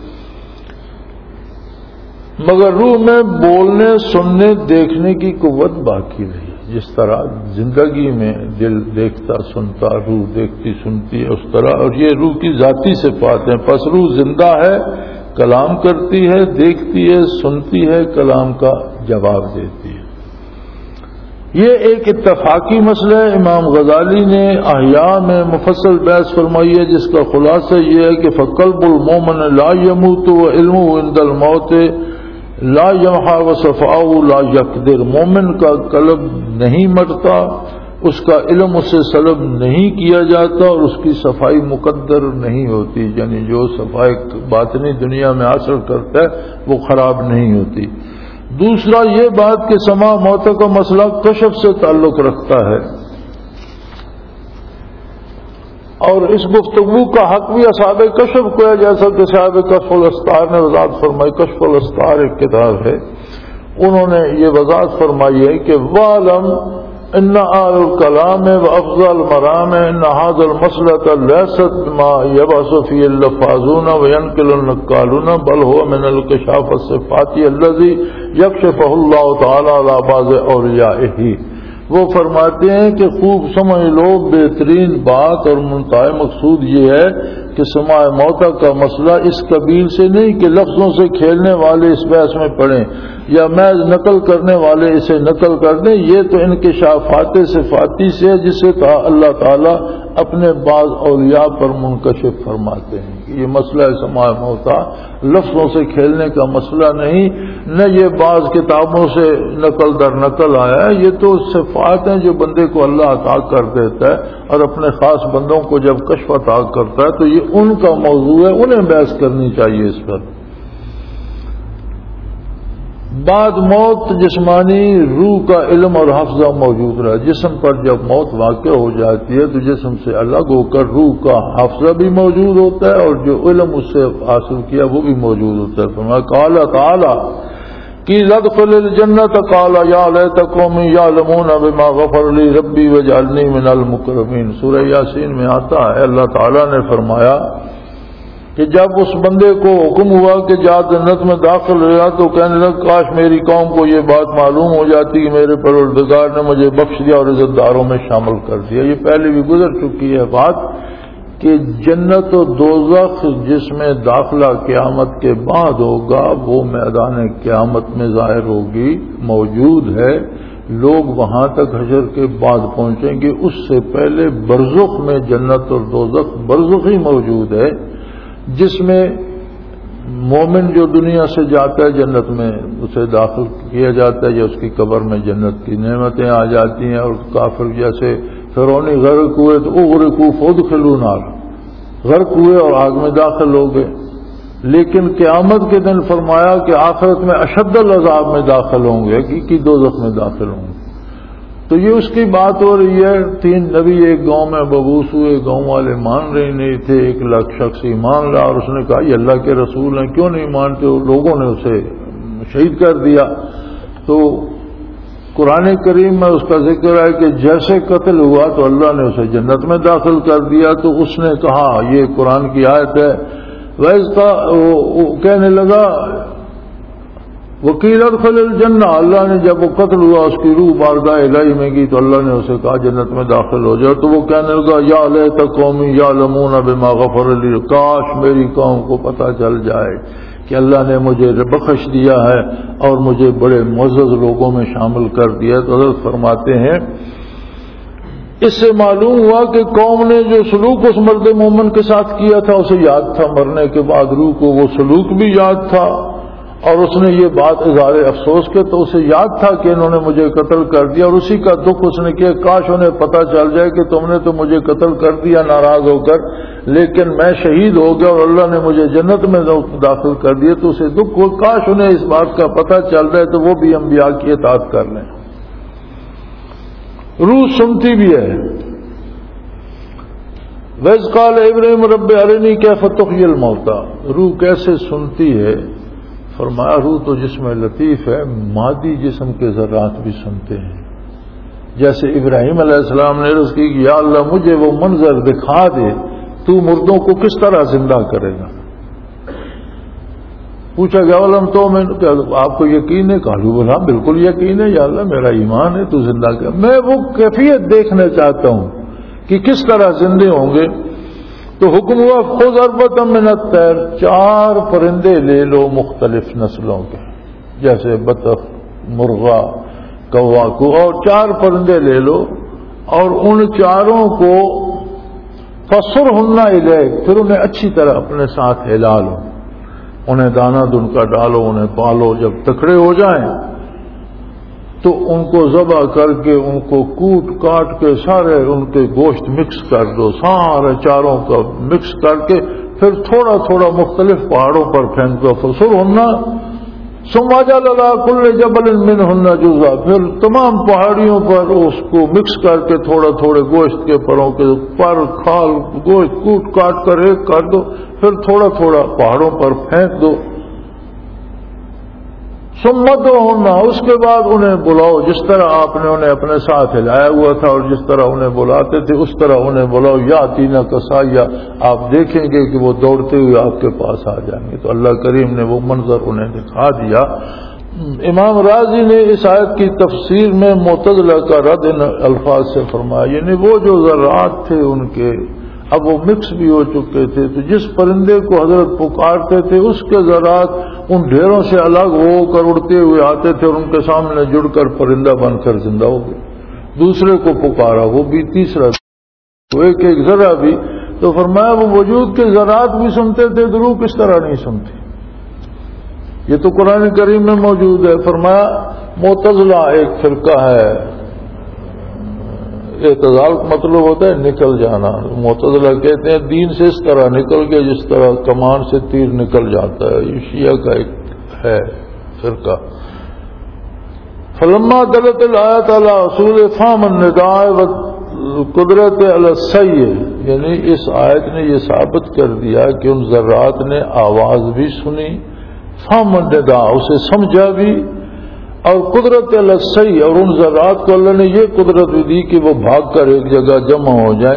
مگر روح میں بولنے، سننے، دیکھنے کی قوت باقی رہی. جس طرح زندگی میں دل دیکھتا سنتا، روح دیکھتی سنتی ہے، اس طرح. اور یہ روح کی ذاتی صفات ہیں. پس روح زندہ ہے، کلام کرتی ہے، دیکھتی ہے، سنتی ہے، کلام کا جواب دیتی ہے. یہ ایک اتفاقی مسئلہ ہے. امام غزالی نے احیاء میں مفصل بحث فرمائی ہے جس کا خلاصہ یہ ہے کہ فقلب المومن لا يموت وعلمه عند الموت لا یمحا وصفاء لا یقدر. مومن کا قلب نہیں مرتا، اس کا علم اس سے سلب نہیں کیا جاتا اور اس کی صفائی مقدر نہیں ہوتی. یعنی جو صفائی باطنی دنیا میں حاصل کرتا ہے وہ خراب نہیں ہوتی. دوسرا یہ بات کہ سما موت کا مسئلہ کشف سے تعلق رکھتا ہے، اور اس گفتگو کا حق بھی اصحاب کشف کو ہے، جیسا کہ صاحب کشف الاسطار نے وضاحت فرمائی. کشف الاسطار ایک کتاب ہے، انہوں نے یہ وضاحت فرمائی ہے کہ وَعْلَمْ ان اهل الكلام وافضل المرام ان هذا المسلك ليست ما يبحث فيه اللفاظون وينقل النقالون بل هو من الكشاف الصفات الذي يكشفه الله تعالى على بعض اولیائه. وہ فرماتے ہیں کہ خوب سمجھ لو، بہترین بات اور منتہی مقصود یہ ہے کہ سماع موت کا مسئلہ اس قبیل سے نہیں کہ لفظوں سے کھیلنے والے اس بحث میں پڑھیں یا محض نقل کرنے والے اسے نقل کر دیں. یہ تو انکشافات صفاتی سے ہے جسے اللہ تعالیٰ اپنے بعض اولیاء پر منکشف فرماتے ہیں. یہ مسئلہ سماع موت لفظوں سے کھیلنے کا مسئلہ نہیں، نہ یہ بعض کتابوں سے نقل در نقل آیا ہے. یہ تو صفات ہیں جو بندے کو اللہ عطا کر دیتا ہے، اور اپنے خاص بندوں کو جب کشف عطا کرتا ہے تو یہ ان کا موضوع ہے، انہیں بحث کرنی چاہیے اس پر. بعد موت جسمانی روح کا علم اور حافظہ موجود رہا. جسم پر جب موت واقع ہو جاتی ہے تو جسم سے الگ ہو کر روح کا حافظہ بھی موجود ہوتا ہے اور جو علم اس سے حاصل کیا وہ بھی موجود ہوتا ہے. فرمایا قال تعالی کی ادخل الجنت قال یا لیت قومی یعلمون بما غفر لی ربی وجعلنی من المکرمین. سورہ یاسین میں آتا ہے اللہ تعالی نے فرمایا کہ جب اس بندے کو حکم ہوا کہ جا جنت میں داخل ہوا تو کہنے لگا کاش میری قوم کو یہ بات معلوم ہو جاتی کہ میرے پروردگار نے مجھے بخش دیا اور عزت داروں میں شامل کر دیا. یہ پہلے بھی گزر چکی ہے بات کہ جنت و دوزخ جس میں داخلہ قیامت کے بعد ہوگا وہ میدان قیامت میں ظاہر ہوگی، موجود ہے. لوگ وہاں تک حشر کے بعد پہنچیں گے. اس سے پہلے برزخ میں جنت اور دوزخ برزخ ہی موجود ہے جس میں مومن جو دنیا سے جاتا ہے جنت میں اسے داخل کیا جاتا ہے یا اس کی قبر میں جنت کی نعمتیں آ جاتی ہیں، اور کافر جیسے فرعونی غرق ہوئے تو اغرقوا فادخلوا نار، غرق ہوئے اور آگ میں داخل ہو گئے. لیکن قیامت کے دن فرمایا کہ آخرت میں اشد العذاب میں داخل ہوں گے، حقیقی دوزخ میں داخل ہوں گے. تو یہ اس کی بات ہو رہی ہے. تین نبی ایک گاؤں میں مبعوث ہوئے، گاؤں والے مان رہے نہیں تھے، ایک لاکھ شخص ایمان لا اور اس نے کہا یہ اللہ کے رسول ہیں، کیوں نہیں مانتے ہو؟ لوگوں نے اسے شہید کر دیا. تو قرآن کریم میں اس کا ذکر ہے کہ جیسے قتل ہوا تو اللہ نے اسے جنت میں داخل کر دیا. تو اس نے کہا، یہ قرآن کی آیت ہے، ویس کا کہنے لگا وکیل ادخل الجنہ، اللہ نے جب وہ قتل ہوا اس کی روح بارگاہ الہی میں گئی تو اللہ نے اسے کہا جنت میں داخل ہو جاؤ. تو وہ کہنے لگا یا لیت قومی یعلمون بما غفر لی، کاش میری قوم کو پتہ چل جائے کہ اللہ نے مجھے بخش دیا ہے اور مجھے بڑے معزز لوگوں میں شامل کر دیا. تو حضرت فرماتے ہیں اس سے معلوم ہوا کہ قوم نے جو سلوک اس مرد مومن کے ساتھ کیا تھا اسے یاد تھا، مرنے کے بعد روح کو وہ سلوک بھی یاد تھا، اور اس نے یہ بات اظہار افسوس کے تو اسے یاد تھا کہ انہوں نے مجھے قتل کر دیا، اور اسی کا دکھ اس نے کیا کاش انہیں پتہ چل جائے کہ تم نے تو مجھے قتل کر دیا ناراض ہو کر، لیکن میں شہید ہو گیا اور اللہ نے مجھے جنت میں داخل کر دیا. تو اسے دکھ ہو کاش انہیں اس بات کا پتہ چل جائے تو وہ بھی انبیاء کی اطاعت کر لیں. روح سنتی بھی ہے. وَإِذْ قَالَ إِبْرَاهِيمُ رَبِّ أَرِنِي كَيْفَ تُحْيِي الْمَوْتَى، روح کیسے سنتی ہے؟ فرمایا روح تو جسم لطیف ہے، مادی جسم کے ذرات بھی سنتے ہیں. جیسے ابراہیم علیہ السلام نے عرض کی کہ یا اللہ مجھے وہ منظر دکھا دے، تو مردوں کو کس طرح زندہ کرے گا؟ پوچھا گیا علم تو میں آپ کو یقین ہے؟ کہا بولا بالکل یقین ہے یا اللہ میرا ایمان ہے، تو زندہ کر. میں وہ کیفیت دیکھنا چاہتا ہوں کہ کس طرح زندے ہوں گے. تو حکم ہوا خذ اربعۃ من الطیر، چار پرندے لے لو مختلف نسلوں کے، جیسے بطخ، مرغا، کوا کو، اور چار پرندے لے لو اور ان چاروں کو فصرہن الیک، پھر انہیں اچھی طرح اپنے ساتھ ہلا لو، انہیں دانہ دن کا ڈالو، انہیں پالو. جب تکڑے ہو جائیں تو ان کو ذبح کر کے ان کو کوٹ کاٹ کے سارے ان کے گوشت مکس کر دو، سارے چاروں کا مکس کر کے پھر تھوڑا تھوڑا مختلف پہاڑوں پر پھینک دو. فصرہن ثم جعل علی کل جبل منہن جزءا، پھر تمام پہاڑیوں پر اس کو مکس کر کے تھوڑا تھوڑے گوشت کے پروں کے پر کھال گوشت کوٹ کاٹ کر ایک کر دو، پھر تھوڑا تھوڑا پہاڑوں پر پھینک دو. ثم ادعوہن، اس کے بعد انہیں بلاؤ، جس طرح آپ نے انہیں اپنے ساتھ ہلایا ہوا تھا اور جس طرح انہیں بلاتے تھے اس طرح انہیں بلاؤ. یاتینا قصایا، آپ دیکھیں گے کہ وہ دوڑتے ہوئے آپ کے پاس آ جائیں گے. تو اللہ کریم نے وہ منظر انہیں دکھا دیا. امام راضی نے اس آیت کی تفسیر میں معتزلہ کا رد ان الفاظ سے فرمایا، یعنی وہ جو ذرات تھے ان کے اب وہ مکس بھی ہو چکے تھے، تو جس پرندے کو حضرت پکارتے تھے اس کے ذرات ان ڈھیروں سے الگ ہو کر اڑتے ہوئے آتے تھے اور ان کے سامنے جڑ کر پرندہ بن کر زندہ ہو گئے. دوسرے کو پکارا وہ بھی، تیسرا تو ایک ایک ذرہ بھی. تو فرمایا وہ وجود کے ذرات بھی سنتے تھے، تو روح کس طرح نہیں سنتی؟ یہ تو قرآن کریم میں موجود ہے. فرمایا معتزلہ ایک فرقہ ہے، اعتزال کا مطلب ہوتا ہے نکل جانا. معتزلہ کہتے ہیں دین سے اس طرح نکل گئے جس طرح کمان سے تیر نکل جاتا ہے. یہ شیعہ کا ایک ہے فرقہ. فلما دلت الآیت علی اصول فهم النداء والقدرت علی السیء، یعنی اس آیت نے یہ ثابت کر دیا کہ ان ذرات نے آواز بھی سنی، فهم النداء اسے سمجھا بھی، اور قدرت السیء، اور ان ذرات کو اللہ نے یہ قدرت بھی دی کہ وہ بھاگ کر ایک جگہ جمع ہو جائیں.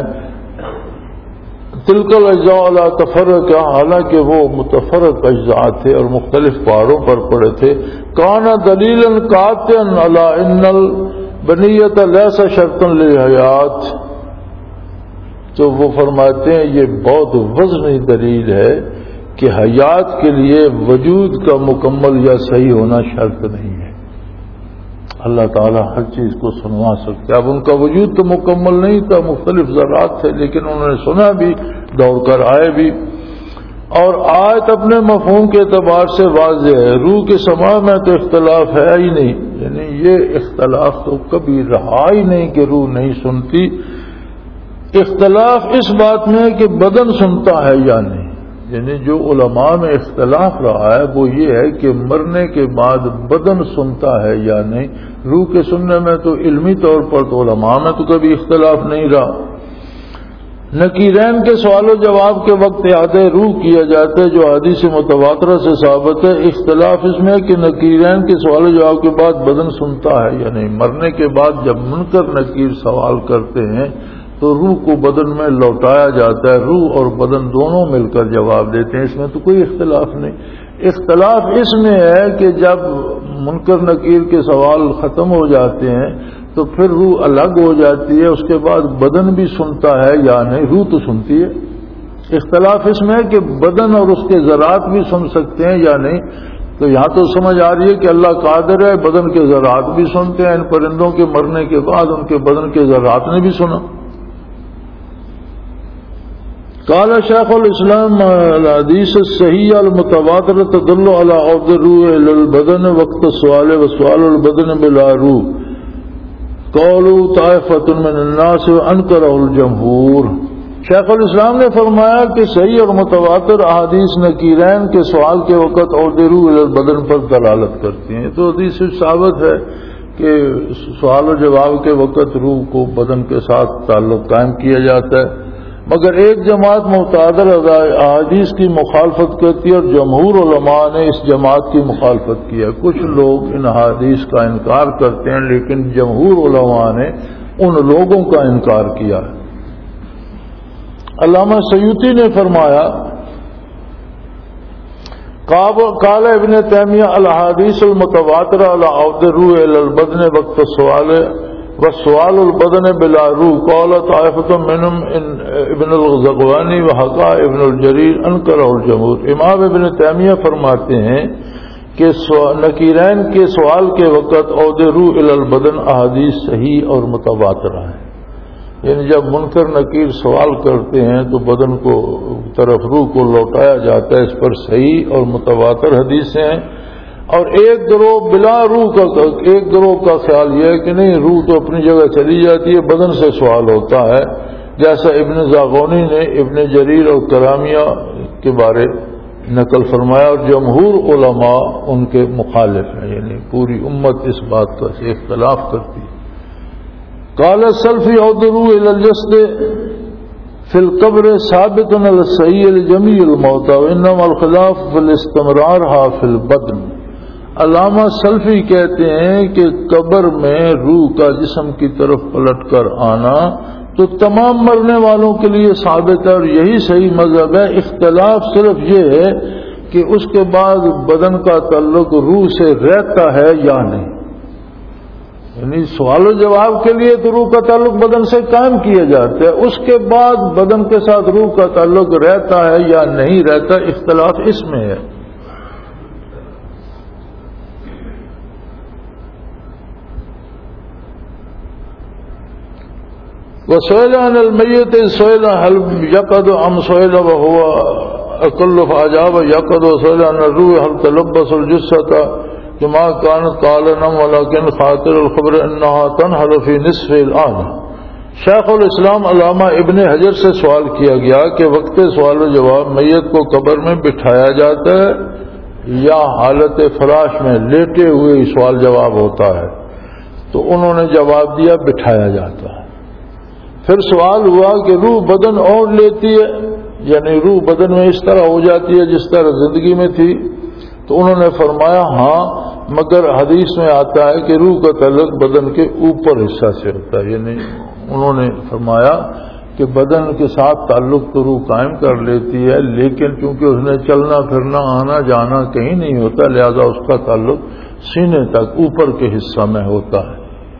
تلک الاجزاء لا تفرق، حالانکہ وہ متفرق اجزاء تھے اور مختلف پہاڑوں پر پڑے تھے. کان دلیلا قاطعا علی ان البنیۃ لیس شرطا للحیات، تو وہ فرماتے ہیں یہ بہت وزنی دلیل ہے کہ حیات کے لیے وجود کا مکمل یا صحیح ہونا شرط نہیں ہے. اللہ تعالیٰ ہر چیز کو سنوا سکتے. اب ان کا وجود تو مکمل نہیں تھا، مختلف ذرات تھے، لیکن انہوں نے سنا بھی، دوڑ کر آئے بھی. اور آیت اپنے مفہوم کے اعتبار سے واضح ہے، روح کے سما میں تو اختلاف ہے ہی نہیں، یعنی یہ اختلاف تو کبھی رہا ہی نہیں کہ روح نہیں سنتی۔ اختلاف اس بات میں ہے کہ بدن سنتا ہے یا نہیں، یعنی جو علماء میں اختلاف رہا ہے وہ یہ ہے کہ مرنے کے بعد بدن سنتا ہے یا نہیں۔ روح کے سننے میں تو علمی طور پر تو علماء میں تو کبھی اختلاف نہیں رہا۔ نکیرین کے سوال و جواب کے وقت اعادہ روح کیا جاتا ہے جو حدیث متواترہ سے ثابت ہے۔ اختلاف اس میں ہے کہ نکیرین کے سوال و جواب کے بعد بدن سنتا ہے یا نہیں۔ مرنے کے بعد جب منکر نکیر سوال کرتے ہیں تو روح کو بدن میں لوٹایا جاتا ہے، روح اور بدن دونوں مل کر جواب دیتے ہیں، اس میں تو کوئی اختلاف نہیں۔ اختلاف اس میں ہے کہ جب منکر نکیر کے سوال ختم ہو جاتے ہیں تو پھر روح الگ ہو جاتی ہے، اس کے بعد بدن بھی سنتا ہے یا نہیں، روح تو سنتی ہے۔ اختلاف اس میں ہے کہ بدن اور اس کے ذرات بھی سن سکتے ہیں یا نہیں، تو یہاں تو سمجھ آ رہی ہے کہ اللہ قادر ہے، بدن کے ذرات بھی سنتے ہیں۔ ان پرندوں کے مرنے کے بعد ان کے بدن کے ذرات نے بھی سنا۔ قال شیخ الاسلام الحدیث الصحیح المتواتر تدل على عود الروح الى البدن وقت السؤال وسؤال البدن بلا روح قولوا طائفة من الناس وانکرہ الجمہور۔ شیخ الاسلام نے فرمایا کہ صحیح اور متواتر احادیث نکیرین کے سوال کے وقت عود روح الى البدن پر دلالت کرتی ہیں، تو حدیث سے ثابت ہے کہ سوال و جواب کے وقت روح کو بدن کے ساتھ تعلق قائم کیا جاتا ہے، مگر ایک جماعت متعدد احادیث کی مخالفت کرتی ہے اور جمہور علماء نے اس جماعت کی مخالفت کی ہے۔ کچھ لوگ ان احادیث کا انکار کرتے ہیں لیکن جمہور علماء نے ان لوگوں کا انکار کیا ہے۔ علامہ سیوطی نے فرمایا قال ابن تیمیہ الاحادیث المتواترہ علی عود الروح الی البدن وقت السؤال وسؤال البدن بلا روح قال طائفة منهم ابن الغزوانی وحقا ابن الجریر انکرہ الجمہور۔ امام ابن تیمیہ فرماتے ہیں کہ نکیرین کے سوال کے وقت عود روح الی البدن احادیث صحیح اور متواتر ہیں، یعنی جب منکر نکیر سوال کرتے ہیں تو بدن کو طرف روح کو لوٹایا جاتا ہے، اس پر صحیح اور متواتر حدیثیں ہیں۔ اور ایک گروہ بلا روح کا ایک گروہ کا خیال یہ ہے کہ نہیں، روح تو اپنی جگہ چلی جاتی ہے، بدن سے سوال ہوتا ہے، جیسا ابن زاغونی نے ابن جریر اور کرامیہ کے بارے نقل فرمایا، اور جمہور علماء ان کے مخالف ہیں، یعنی پوری امت اس بات کا سے اختلاف کرتی ہے۔ قال السلفی عود الروح الی الجسد فی القبر ثابت علی الصحیح لجمیع الموتى وانما الخلاف فی الاستمرارها فی البدن۔ علامہ سلفی کہتے ہیں کہ قبر میں روح کا جسم کی طرف پلٹ کر آنا تو تمام مرنے والوں کے لیے ثابت ہے اور یہی صحیح مذہب ہے۔ اختلاف صرف یہ ہے کہ اس کے بعد بدن کا تعلق روح سے رہتا ہے یا نہیں، یعنی سوال و جواب کے لیے تو روح کا تعلق بدن سے قائم کیا جاتا ہے، اس کے بعد بدن کے ساتھ روح کا تعلق رہتا ہے یا نہیں رہتا، اختلاف اس میں ہے۔ وسئل عن المیت سئل هل یقظ ام سئل وهو اقل فاجاب یقظ، وسئل عن الروح هل تلبس الجثة كما كانت قال نعم ولكن خاطر الخبر انها تنحل في نصف الآن۔ شیخ الاسلام علامہ ابن حجر سے سوال کیا گیا کہ وقت سوال و جواب میت کو قبر میں بٹھایا جاتا ہے یا حالت فراش میں لیٹے ہوئے سوال جواب ہوتا ہے، تو انہوں نے جواب دیا بٹھایا جاتا ہے۔ پھر سوال ہوا کہ روح بدن اور لیتی ہے، یعنی روح بدن میں اس طرح ہو جاتی ہے جس طرح زندگی میں تھی، تو انہوں نے فرمایا ہاں، مگر حدیث میں آتا ہے کہ روح کا تعلق بدن کے اوپر حصہ سے ہوتا ہے، یعنی انہوں نے فرمایا کہ بدن کے ساتھ تعلق تو روح قائم کر لیتی ہے لیکن چونکہ اس نے چلنا پھرنا آنا جانا کہیں نہیں ہوتا، لہذا اس کا تعلق سینے تک اوپر کے حصہ میں ہوتا ہے۔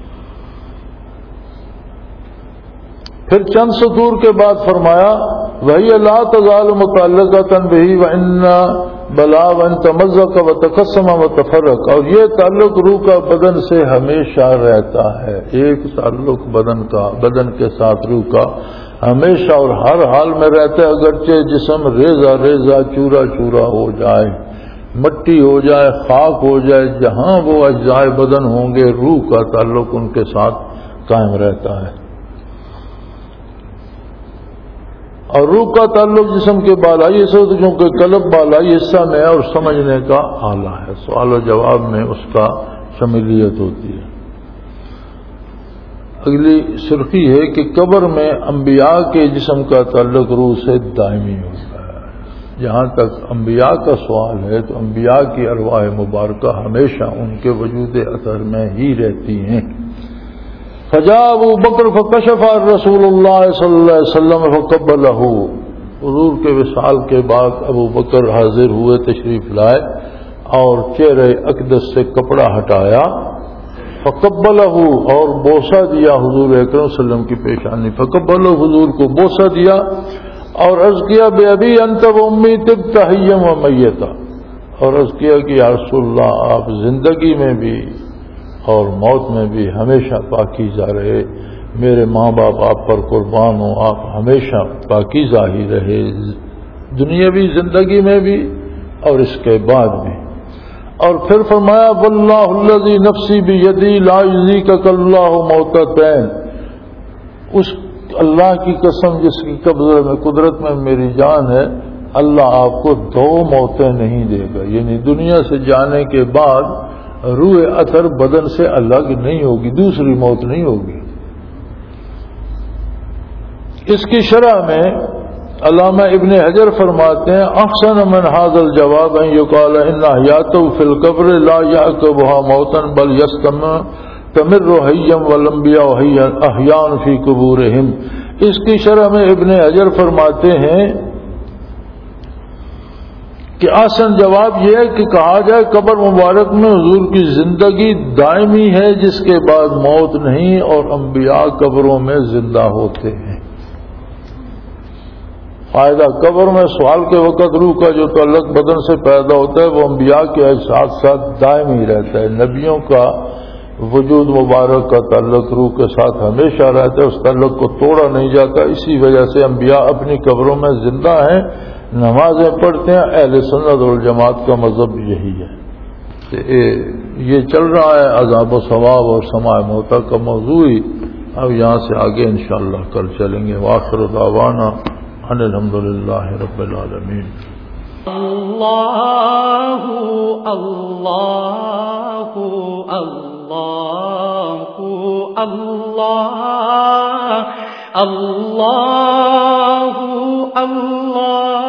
پھر چند سطور کے بعد فرمایا وَهِيَ لَا تَزَالُ مُتَعَلِّقَةً بِهِ وَإِنَّ بَلَا وَإِن تَمَزَّقَ وَتَقَسَّمَ وَتَفَرَّقَ، اور یہ تعلق روح کا بدن سے ہمیشہ رہتا ہے، ایک تعلق بدن کا بدن کے ساتھ روح کا ہمیشہ اور ہر حال میں رہتا ہے، اگرچہ جسم ریزہ ریزہ چورا چورا ہو جائے، مٹی ہو جائے، خاک ہو جائے، جہاں وہ اجزاء بدن ہوں گے روح کا تعلق ان کے ساتھ قائم رہتا ہے۔ اور روح کا تعلق جسم کے بالائی حصے سے، کیونکہ قلب بالائی حصہ میں ہے اور سمجھنے کا آلہ ہے، سوال و جواب میں اس کا شمولیت ہوتی ہے۔ اگلی سرخی ہے کہ قبر میں انبیاء کے جسم کا تعلق روح سے دائمی ہوتا ہے۔ جہاں تک انبیاء کا سوال ہے تو انبیاء کی ارواح مبارکہ ہمیشہ ان کے وجود اثر میں ہی رہتی ہیں۔ فجاء ابو بکر فکشف رسول اللہ صلی اللہ علیہ وسلم فقبلہ، حضور کے وصال کے بعد ابو بکر حاضر ہوئے، تشریف لائے اور چہرہ اقدس سے کپڑا ہٹایا، فقبلہ اور بوسہ دیا حضور اکرم صلی اللہ علیہ وسلم کی پیشانی، فقبلہ حضور کو بوسہ دیا اور عرض کیا بے ابی انت و امی طبت حیا و میتا، اور عرض کیا کہ یا رسول اللہ آپ زندگی میں بھی اور موت میں بھی ہمیشہ پاکیزہ رہے، میرے ماں باپ آپ پر قربان ہوں، آپ ہمیشہ پاکیزہ ہی رہے، دنیاوی زندگی میں بھی اور اس کے بعد بھی۔ اور پھر فرمایا واللہ الذی نفسی بیدی لا یذیکک اللہ موتتین، اس اللہ کی قسم جس کی قبضہ میں قدرت میں میری جان ہے، اللہ آپ کو دو موتیں نہیں دے گا، یعنی دنیا سے جانے کے بعد روح اثر بدن سے الگ نہیں ہوگی، دوسری موت نہیں ہوگی۔ اس کی شرح میں علامہ ابن حجر فرماتے ہیں احسن من هذا الجواب ان يقال ان حیاته في القبر لا يعقبها موتا بل يستمر حيا والانبياء احياء في قبورهم۔ اس کی شرح میں ابن حجر فرماتے ہیں کہ آسان جواب یہ ہے کہ کہا جائے قبر مبارک میں حضور کی زندگی دائمی ہے جس کے بعد موت نہیں، اور انبیاء قبروں میں زندہ ہوتے ہیں۔ فائدہ قبر میں سوال کے وقت روح کا جو تعلق بدن سے پیدا ہوتا ہے وہ انبیاء کے ساتھ ساتھ دائمی رہتا ہے، نبیوں کا وجود مبارک کا تعلق روح کے ساتھ ہمیشہ رہتا ہے، اس تعلق کو توڑا نہیں جاتا، اسی وجہ سے انبیاء اپنی قبروں میں زندہ ہیں، نمازیں پڑھتے ہیں۔ اہل سنت والجماعت کا مذہب یہی ہے۔ یہ چل رہا ہے عذاب و ثواب اور سماع موتیٰ کا موضوع ہی، اب یہاں سے آگے انشاءاللہ کل چلیں گے۔ وآخر دعوانا ان الحمدللہ رب العالمین۔ اللہ اللہ اللہ اللہ اللہ اللہ